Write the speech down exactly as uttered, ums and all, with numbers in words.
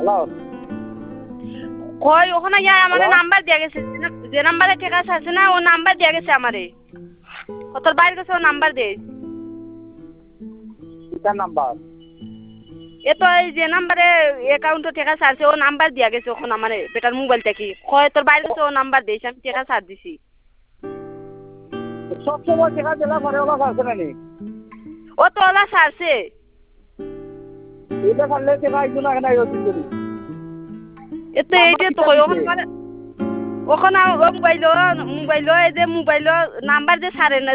hello কই ওখানে ইয়া আমারে হ্যালো নাম্বার দিয়ে গেছে যে নাম্বারে টাকা আছে না ও নাম্বার দিয়ে গেছে আমারে ও তোর বাইরে গেছে ও নাম্বার দে কিতার নাম্বার এ তো এই যে নাম্বারে অ্যাকাউন্টে টাকা আছে ও নাম্বার দিয়া গেছে ওখানে আমারে বেটার মোবাইল থেকে কয় তোর বাইরে গেছে ও নাম্বার দিস আমি টাকা ছাড় দিছি সব সময় টাকা দিলে পরে ওলা আছে না নি ও তো ওলা ছাড়ছে এটা পারলে টাকা আইতো না কেন আইতো দিন এতে এই যে তো ওখানে মানে ওখানে মোবাইল মোবাইল এই যে মোবাইল নাম্বার যে ছাড়ে না